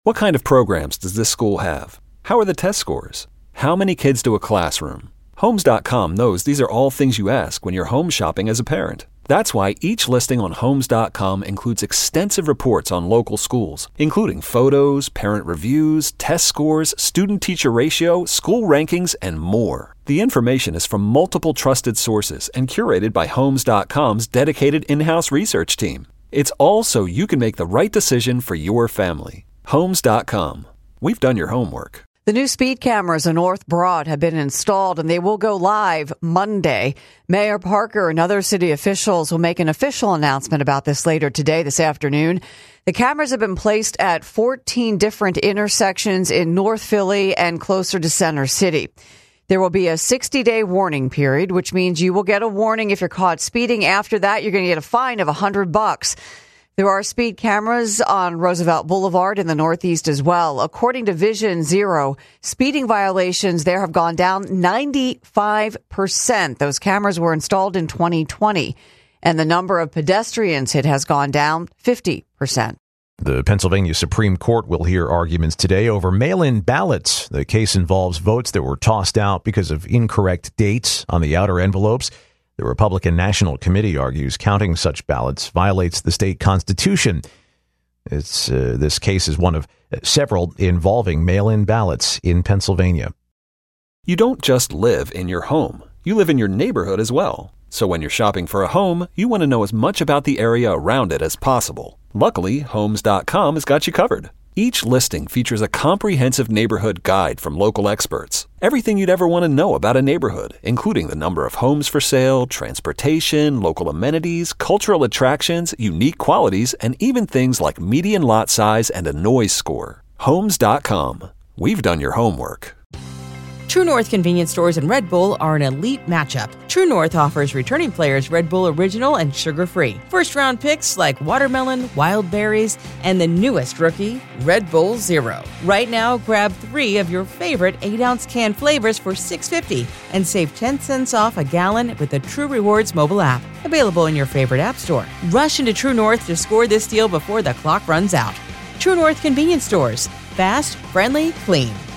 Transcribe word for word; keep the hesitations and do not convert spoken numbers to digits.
What kind of programs does this school have? How are the test scores? How many kids do a classroom? Homes dot com knows these are all things you ask when you're home shopping as a parent. That's why each listing on Homes dot com includes extensive reports on local schools, including photos, parent reviews, test scores, student-teacher ratio, school rankings, and more. The information is from multiple trusted sources and curated by Homes dot com's dedicated in-house research team. It's all so you can make the right decision for your family. Homes dot com. We've done your homework. The new speed cameras in North Broad have been installed and they will go live Monday. Mayor Parker and other city officials will make an official announcement about this later today, this afternoon. The cameras have been placed at fourteen different intersections in North Philly and closer to Center City. There will be a sixty-day warning period, which means you will get a warning if you're caught speeding. After that, you're going to get a fine of one hundred bucks. There are speed cameras on Roosevelt Boulevard in the Northeast as well. According to Vision Zero, speeding violations there have gone down ninety-five percent. Those cameras were installed in twenty twenty, and the number of pedestrians hit has gone down fifty percent. The Pennsylvania Supreme Court will hear arguments today over mail-in ballots. The case involves votes that were tossed out because of incorrect dates on the outer envelopes. The Republican National Committee argues counting such ballots violates the state constitution. It's uh, this case is one of several involving mail-in ballots in Pennsylvania. You don't just live in your home. You live in your neighborhood as well. So when you're shopping for a home, you want to know as much about the area around it as possible. Luckily, Homes dot com has got you covered. Each listing features a comprehensive neighborhood guide from local experts. Everything you'd ever want to know about a neighborhood, including the number of homes for sale, transportation, local amenities, cultural attractions, unique qualities, and even things like median lot size and a noise score. Homes dot com. We've done your homework. True North convenience stores and Red Bull are an elite matchup. True North offers returning players Red Bull Original and sugar-free. First-round picks like watermelon, wild berries, and the newest rookie, Red Bull Zero. Right now, grab three of your favorite eight-ounce can flavors for six dollars and fifty cents and save ten cents off a gallon with the True Rewards mobile app. Available in your favorite app store. Rush into True North to score this deal before the clock runs out. True North convenience stores. Fast, friendly, clean.